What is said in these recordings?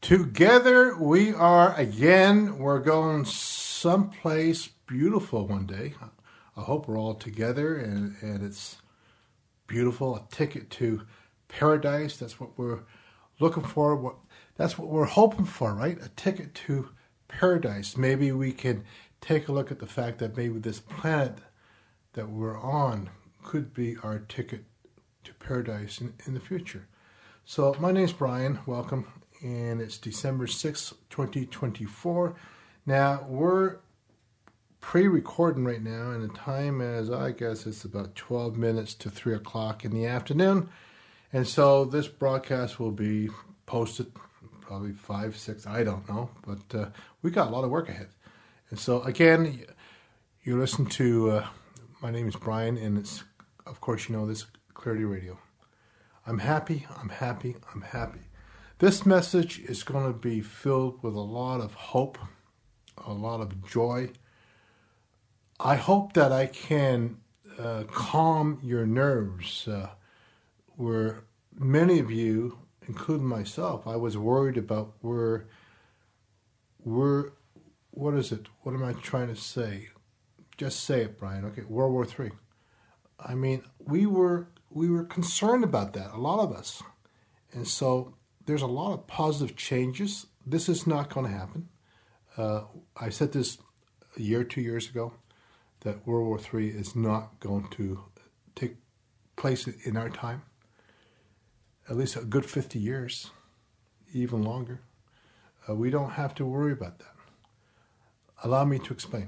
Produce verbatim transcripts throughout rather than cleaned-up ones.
Together we are again. We're going someplace beautiful one day. I hope we're all together and, and it's beautiful. A ticket to paradise. That's what we're looking for. What That's what we're hoping for, right? A ticket to paradise. Maybe we can take a look at the fact that maybe this planet that we're on could be our ticket to paradise in, in the future. So my name's Brian. Welcome. And it's December sixth, twenty twenty-four. Now, we're pre-recording right now, and the time is, I guess, it's about twelve minutes to three o'clock in the afternoon. And so this broadcast will be posted probably five, six, I don't know. But uh, we got a lot of work ahead. And so, again, you listen to, uh, my name is Brian, and it's, of course, you know this, Clarity Radio. I'm happy, I'm happy, I'm happy. This message is going to be filled with a lot of hope, a lot of joy. I hope that I can uh, calm your nerves. Uh, where many of you, including myself, I was worried about where, where, what is it? What am I trying to say? Just say it, Brian. Okay, World War Three. I mean, we were we were concerned about that, a lot of us, and so. There's a lot of positive changes. This is not going to happen. Uh, I said this a year or two years ago, that World War Three is not going to take place in our time. At least a good fifty years, even longer. Uh, we don't have to worry about that. Allow me to explain.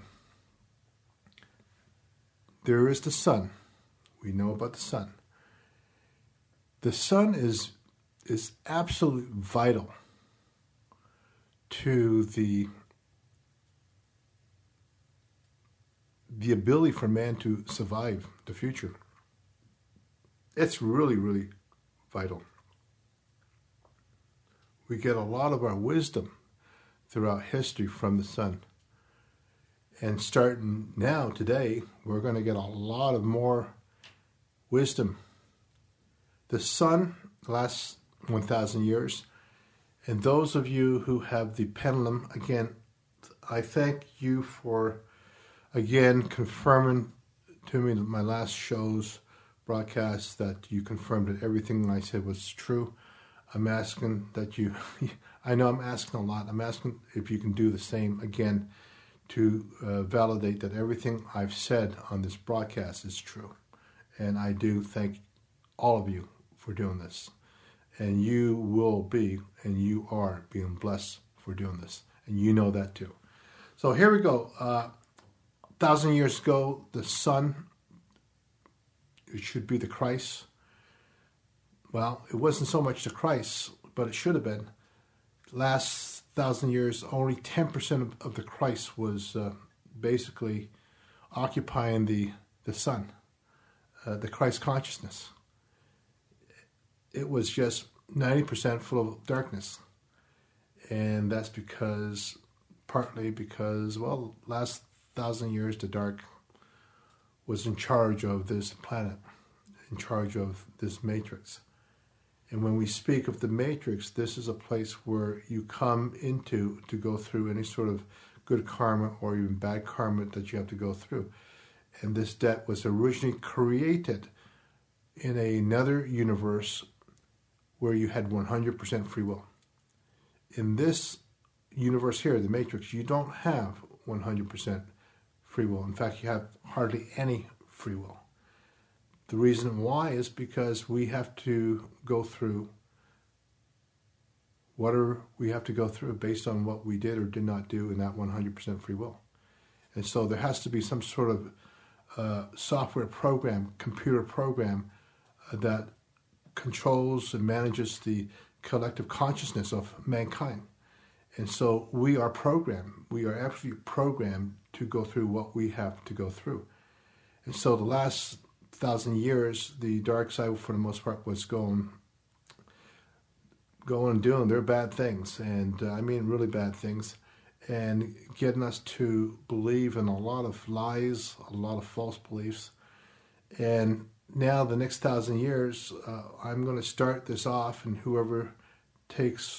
There is the sun. We know about the sun. The sun is is absolutely vital to the the ability for man to survive the future. It's really, really vital. We get a lot of our wisdom throughout history from the sun. And starting now, today, we're going to get a lot of more wisdom. The sun lasts one thousand years. And those of you who have the pendulum, again, I thank you for, again, confirming to me that my last show's broadcast that you confirmed that everything I said was true. I'm asking that you, I know I'm asking a lot. I'm asking if you can do the same again to uh, validate that everything I've said on this broadcast is true. And I do thank all of you for doing this. And you will be, and you are being blessed for doing this. And you know that too. So here we go. Uh, a thousand years ago, the sun, it should be the Christ. Well, it wasn't so much the Christ, but it should have been. Last thousand years, only ten percent of, of the Christ was uh, basically occupying the, the sun, uh, the Christ consciousness. It was just ninety percent full of darkness. And that's because, partly because, well, last thousand years, the dark was in charge of this planet, in charge of this matrix. And when we speak of the matrix, this is a place where you come into to go through any sort of good karma or even bad karma that you have to go through. And this debt was originally created in another universe where you had one hundred percent free will. In this universe here, the Matrix, you don't have one hundred percent free will. In fact, you have hardly any free will. The reason why is because we have to go through whatever we have to go through based on what we did or did not do in that one hundred percent free will. And so there has to be some sort of uh, software program, computer program uh, that controls and manages the collective consciousness of mankind. And so we are programmed, we are absolutely programmed to go through what we have to go through. And so the last thousand years, the dark side, for the most part, was going, going and doing their bad things, and uh, I mean really bad things, and getting us to believe in a lot of lies, a lot of false beliefs. And now the next thousand years, uh, I'm going to start this off, and whoever takes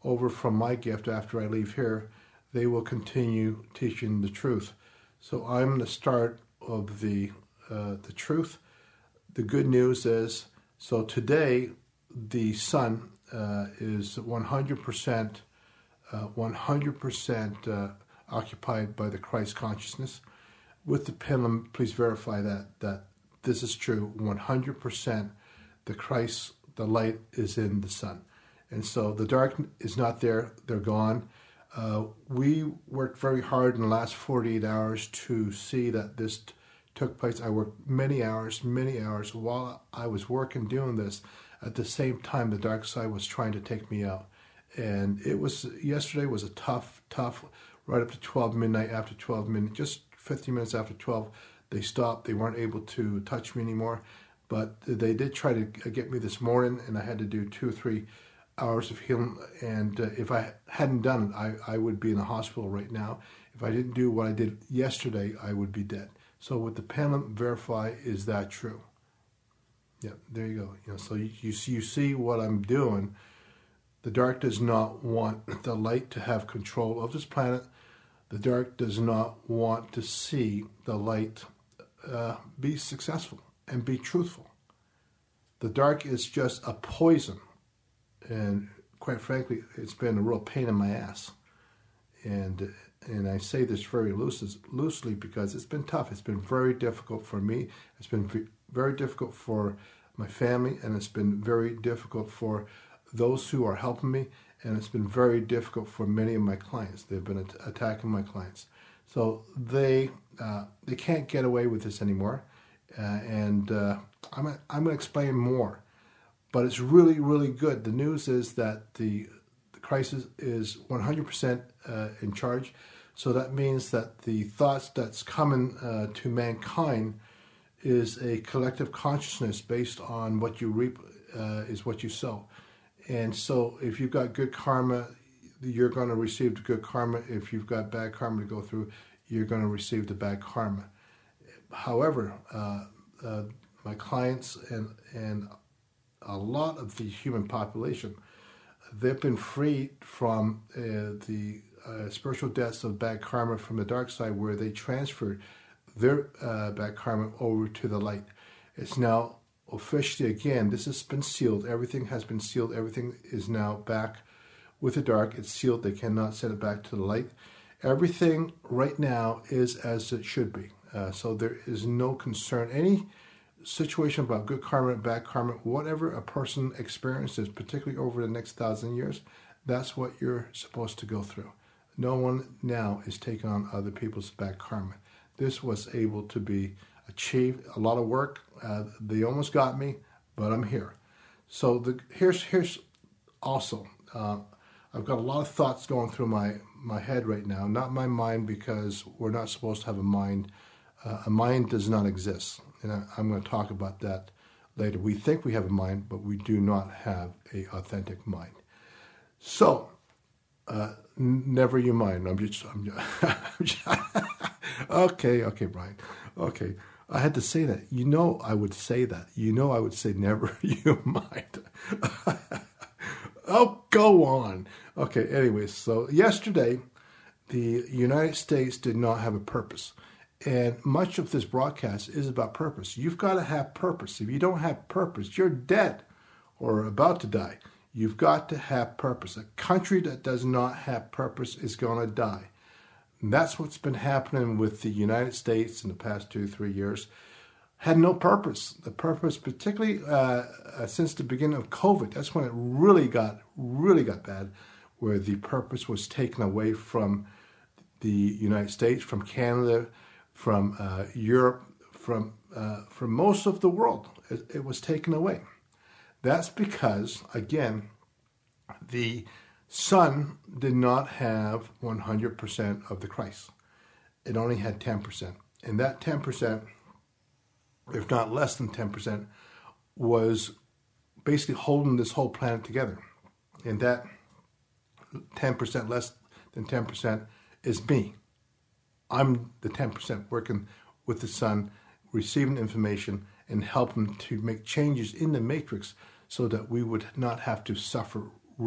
over from my gift after I leave here, they will continue teaching the truth. So I'm the start of the uh, the truth. The good news is, so today the sun uh, is one hundred percent, uh, one hundred percent uh, occupied by the Christ consciousness. With the pendulum, please verify that that this is true. one hundred percent the Christ, the light is in the sun. And so the dark is not there, they're gone. Uh, we worked very hard in the last forty-eight hours to see that this t- took place. I worked many hours, many hours while I was working doing this. At the same time, the dark side was trying to take me out. And it was, yesterday was a tough, tough, right up to twelve midnight, after twelve midnight, just fifteen minutes after twelve, they stopped. They weren't able to touch me anymore. But they did try to get me this morning, and I had to do two or three hours of healing. And uh, if I hadn't done it, I, I would be in the hospital right now. If I didn't do what I did yesterday, I would be dead. So with the pendulum, verify, is that true? Yeah, there you go. You know, so you, you, see, you see what I'm doing. The dark does not want the light to have control of this planet. The dark does not want to see the light uh, be successful and be truthful. The dark is just a poison. And quite frankly, it's been a real pain in my ass. And and I say this very loose, loosely because it's been tough. It's been very difficult for me. It's been very difficult for my family. And it's been very difficult for those who are helping me. And it's been very difficult for many of my clients. They've been at- attacking my clients. So they uh, they can't get away with this anymore. Uh, and uh, I'm, I'm going to explain more. But it's really, really good. The news is that the, the crisis is one hundred percent uh, in charge. So that means that the thoughts that's coming uh, to mankind is a collective consciousness based on what you reap uh, is what you sow. And so if you've got good karma, you're going to receive the good karma. If you've got bad karma to go through, you're going to receive the bad karma. However, uh, uh, my clients and and a lot of the human population, they've been freed from uh, the uh, spiritual debts of bad karma from the dark side, where they transferred their uh, bad karma over to the light. It's now officially, again, this has been sealed. Everything has been sealed. Everything is now back with the dark. It's sealed. They cannot send it back to the light. Everything right now is as it should be. Uh, so there is no concern. Any situation about good karma, bad karma, whatever a person experiences, particularly over the next thousand years, that's what you're supposed to go through. No one now is taking on other people's bad karma. This was able to be achieved. A lot of work. Uh, they almost got me, but I'm here. So the, here's here's also, uh, I've got a lot of thoughts going through my, my head right now. Not my mind, because we're not supposed to have a mind. Uh, a mind does not exist. And I, I'm going to talk about that later. We think we have a mind, but we do not have an authentic mind. So, uh, n- never you mind. I'm just, I'm just, I'm just okay, okay, Brian. Okay. I had to say that. You know I would say that. You know I would say never you mind. Oh, go on. Okay, anyways, so yesterday, the United States did not have a purpose. And much of this broadcast is about purpose. You've got to have purpose. If you don't have purpose, you're dead or about to die. You've got to have purpose. A country that does not have purpose is going to die. And that's what's been happening with the United States in the past two, three years. Had no purpose. The purpose, particularly uh, uh, since the beginning of COVID, that's when it really got, really got bad, where the purpose was taken away from the United States, from Canada, from uh, Europe, from uh, from most of the world. It, it was taken away. That's because, again, the sun did not have one hundred percent of the Christ. It only had ten percent. And that ten percent, if not less than ten percent, was basically holding this whole planet together. And that ten percent, less than ten percent, is me. I'm the ten percent working with the sun, receiving information, and helping to make changes in the matrix so that we would not have to suffer real,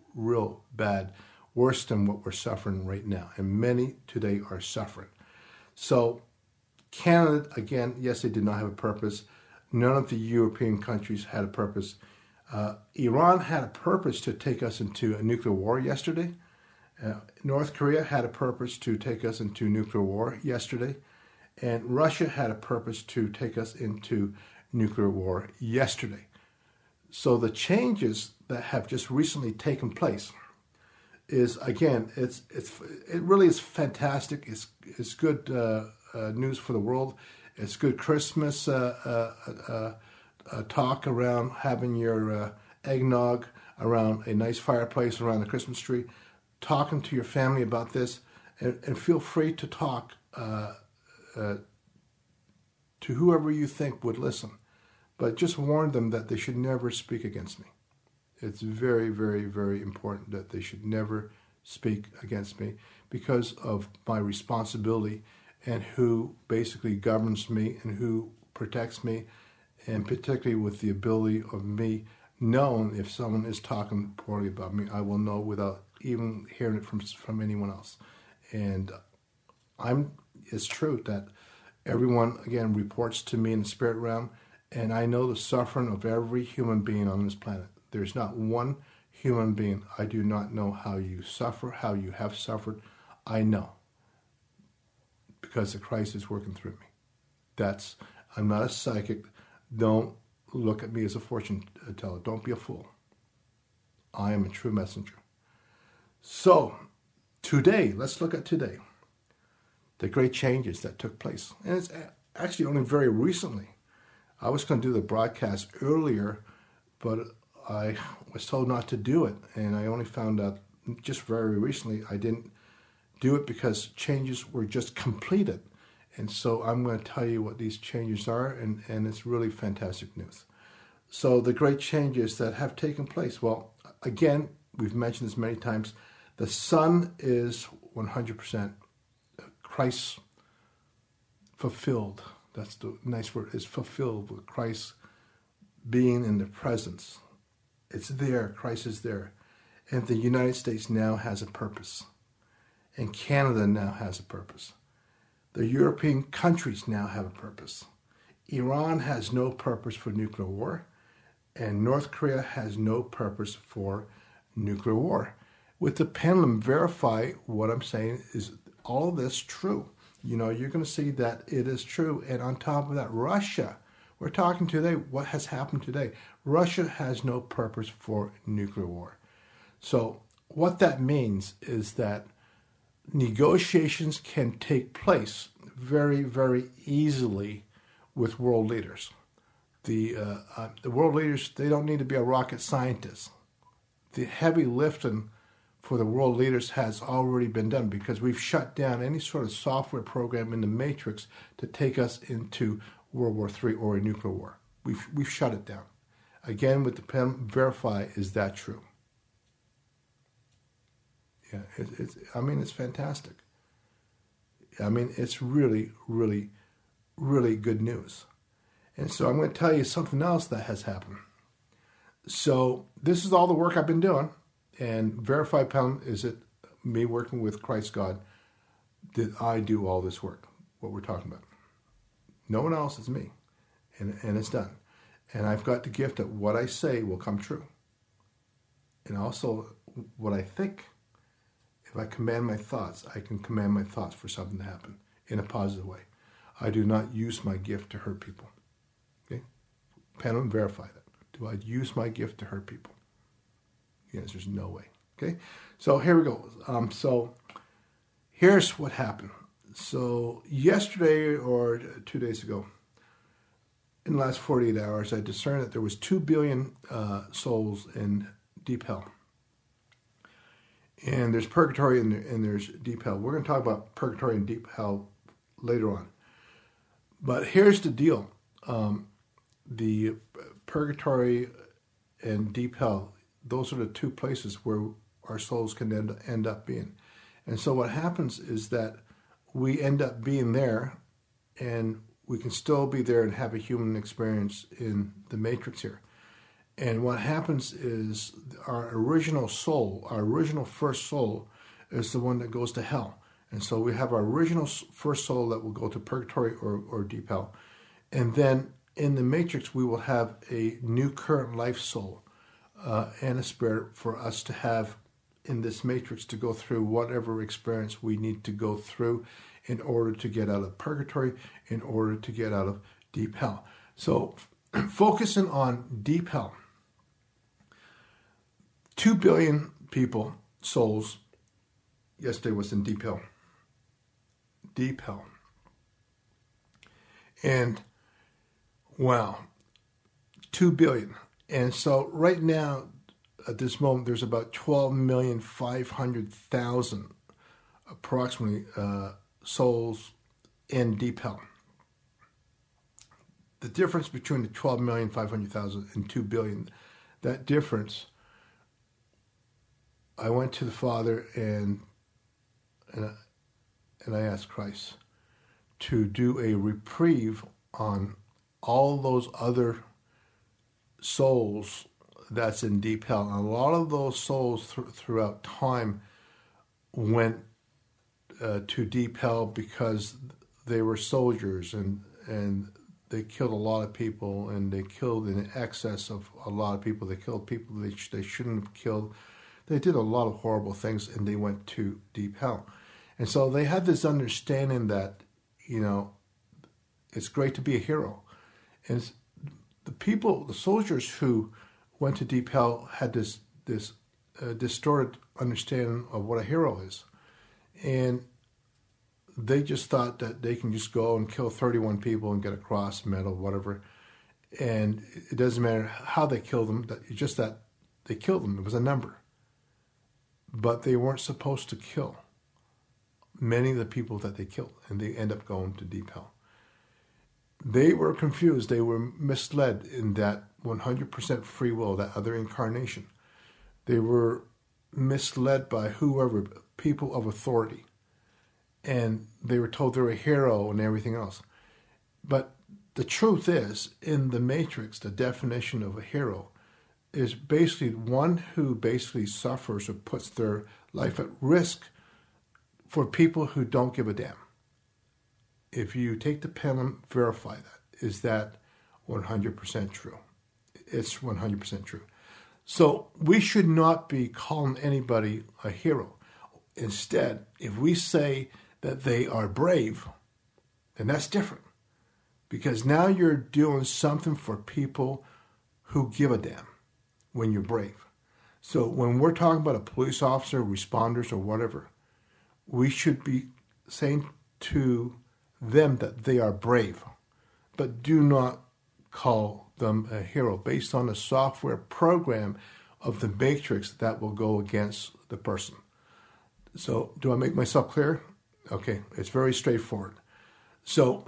real bad, worse than what we're suffering right now. And many today are suffering. So Canada, again, yes, they did not have a purpose. None of the European countries had a purpose. Uh, Iran had a purpose to take us into a nuclear war yesterday. Uh, North Korea had a purpose to take us into nuclear war yesterday. And Russia had a purpose to take us into nuclear war yesterday. So the changes that have just recently taken place is, again, it's it's it really is fantastic. It's it's good uh, uh, news for the world. It's good Christmas uh, uh, uh, uh, talk around having your uh, eggnog around a nice fireplace around the Christmas tree, talking to your family about this, and, and feel free to talk uh, uh, to whoever you think would listen. But just warn them that they should never speak against me. It's very, very, very important that they should never speak against me because of my responsibility and who basically governs me and who protects me, and particularly with the ability of me knowing if someone is talking poorly about me, I will know without even hearing it from from anyone else. And I'm it's true that everyone, again, reports to me in the spirit realm, and I know the suffering of every human being on this planet. There's not one human being I do not know how you suffer, how you have suffered. I know, because the Christ is working through me. That's, I'm not a psychic. Don't look at me as a fortune teller. Don't be a fool. I am a true messenger. So, today, let's look at today. The great changes that took place. And it's actually only very recently. I was going to do the broadcast earlier, but I was told not to do it. And I only found out just very recently I didn't do it because changes were just completed. And so I'm going to tell you what these changes are, and, and it's really fantastic news. So the great changes that have taken place. Well, again, we've mentioned this many times. The Son is one hundred percent Christ fulfilled. That's the nice word, is fulfilled with Christ being in the presence. It's there. Christ is there. And the United States now has a purpose. And Canada now has a purpose. The European countries now have a purpose. Iran has no purpose for nuclear war. And North Korea has no purpose for nuclear war. With the pendulum, verify what I'm saying is all of this true. You know, you're going to see that it is true. And on top of that, Russia, we're talking today, what has happened today? Russia has no purpose for nuclear war. So what that means is that negotiations can take place very, very easily with world leaders. The, uh, uh, the world leaders, they don't need to be a rocket scientist. The heavy lifting for the world leaders has already been done because we've shut down any sort of software program in the matrix to take us into World War Three or a nuclear war. We've, we've shut it down. Again, with the pen, verify, is that true? Yeah, it, it's, I mean, it's fantastic. I mean, it's really, really, really good news. And so I'm going to tell you something else that has happened. So this is all the work I've been doing. And Verify Pendulum is it me working with Christ God that I do all this work, what we're talking about. No one else, is me. And, and it's done. And I've got the gift that what I say will come true. And also what I think. If I command my thoughts, I can command my thoughts for something to happen in a positive way. I do not use my gift to hurt people. Okay? Pendulum, verify that. Do I use my gift to hurt people? The answer is no way. Okay? So here we go. Um, so here's what happened. So yesterday or two days ago, in the last forty-eight hours, I discerned that there was two billion uh, souls in deep hell. And there's purgatory and, and there's deep hell. We're going to talk about purgatory and deep hell later on. But here's the deal. Um, the purgatory and deep hell, those are the two places where our souls can end, end up being. And so what happens is that we end up being there, and we can still be there and have a human experience in the matrix here. And what happens is our original soul, our original first soul, is the one that goes to hell. And so we have our original first soul that will go to purgatory or, or deep hell. And then in the matrix, we will have a new current life soul uh, and a spirit for us to have in this matrix to go through whatever experience we need to go through in order to get out of purgatory, in order to get out of deep hell. So focusing on deep hell, two billion people, souls, yesterday was in deep hell. Deep hell. And wow, two billion. And so right now, at this moment, there's about twelve million five hundred thousand approximately uh, souls in deep hell. The difference between the twelve million five hundred thousand and two billion, that difference, I went to the Father and and I, and I asked Christ to do a reprieve on all those other souls that's in deep hell. And a lot of those souls th- throughout time went uh, to deep hell because they were soldiers and and they killed a lot of people, and they killed in excess of a lot of people. They killed people they, sh- they shouldn't have killed. They did a lot of horrible things, and they went to deep hell. And so they had this understanding that, you know, it's great to be a hero. And the people, the soldiers who went to deep hell had this this uh, distorted understanding of what a hero is. And they just thought that they can just go and kill thirty-one people and get a cross, medal, whatever. And it doesn't matter how they killed them, that it's just that they killed them. It was a number. But they weren't supposed to kill many of the people that they killed, and they end up going to deep hell. They were confused. They were misled in that one hundred percent free will, that other incarnation. They were misled by whoever, people of authority. And they were told they're a hero and everything else. But the truth is, in the Matrix, the definition of a hero is basically one who basically suffers or puts their life at risk for people who don't give a damn. If you take the pen and verify that, is that one hundred percent true? It's one hundred percent true. So we should not be calling anybody a hero. Instead, if we say that they are brave, then that's different. Because now you're doing something for people who give a damn when you're brave. So when we're talking about a police officer, responders, or whatever, we should be saying to them that they are brave, but do not call them a hero based on a software program of the Matrix that will go against the person. So do I make myself clear? Okay, it's very straightforward. So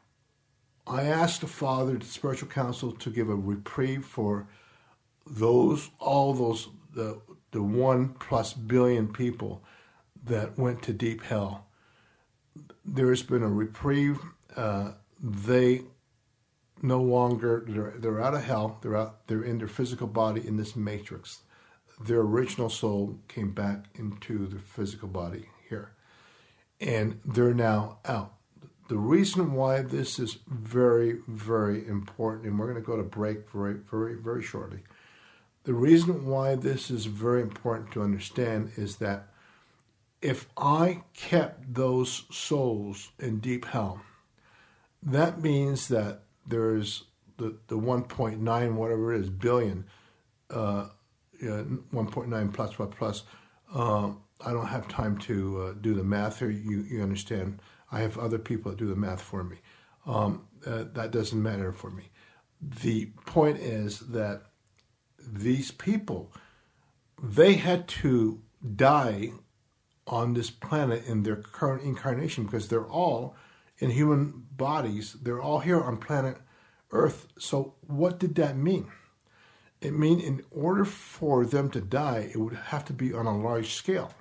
I asked the Father, the spiritual council, to give a reprieve for those, all those, the the one plus billion people that went to deep hell. There's been a reprieve. Uh, they no longer, they're, they're out of hell. They're out, they're in their physical body in this matrix. Their original soul came back into the physical body here. And they're now out. The reason why this is very, very important, and we're going to go to break very, very, very shortly. The reason why this is very important to understand is that if I kept those souls in deep hell, that means that there's the, the one point nine, whatever it is, billion, uh, yeah, one point nine plus, plus, plus. Uh, I don't have time to uh, do the math here. You, you understand. I have other people that do the math for me. Um, uh, that doesn't matter for me. The point is that these people, they had to die on this planet in their current incarnation because they're all in human bodies. They're all here on planet Earth. So what did that mean? It mean in order for them to die, it would have to be on a large scale.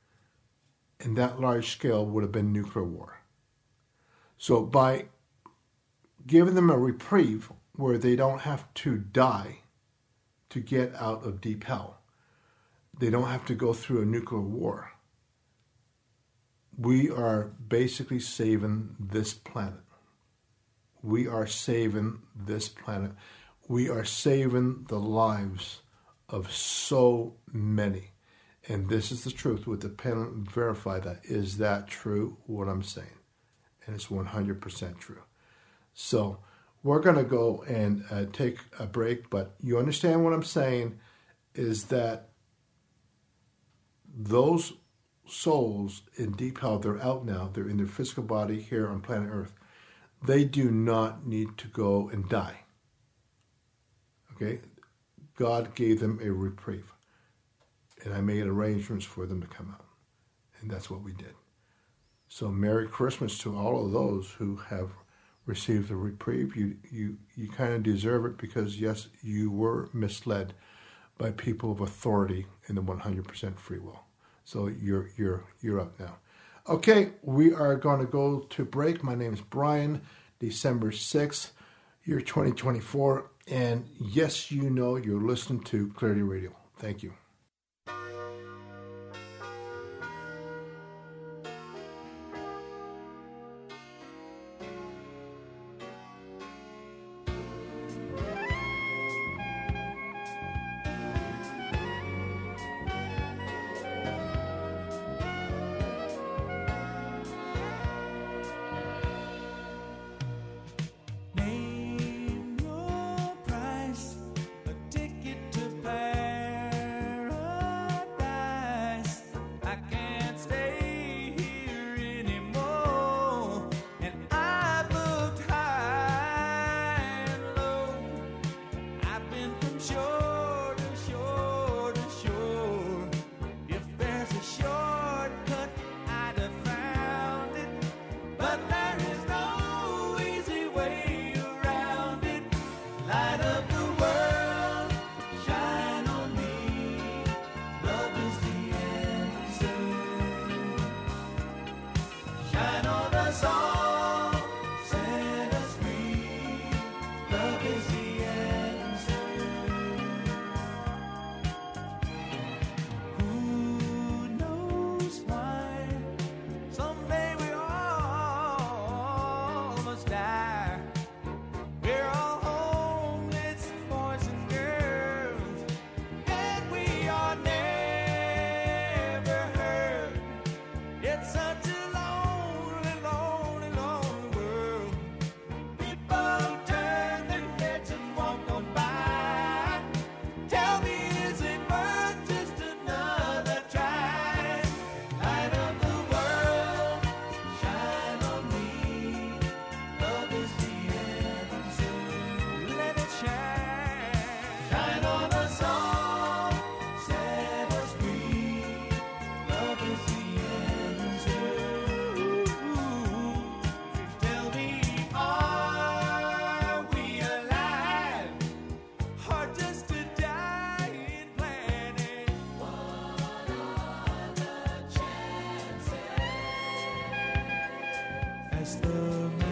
And that large scale would have been nuclear war. So by giving them a reprieve where they don't have to die to get out of deep hell. They don't have to go through a nuclear war. We are basically saving this planet. We are saving this planet. We are saving the lives of so many. And this is the truth with the pen and verify that. Is that true, what I'm saying? And it's one hundred percent true. So we're going to go and uh, take a break, but you understand what I'm saying is that those souls in deep hell, they're out now, they're in their physical body here on planet Earth. They do not need to go and die. Okay? God gave them a reprieve. And I made arrangements for them to come out. And that's what we did. So Merry Christmas to all of those who have received a reprieve. You you, you kind of deserve it because, yes, you were misled by people of authority in the one hundred percent free will. So you're you're you're up now. Okay, we are going to go to break. My name is Brian, December sixth, year twenty twenty-four. And yes, you know you're listening to Clarity Radio. Thank you. As the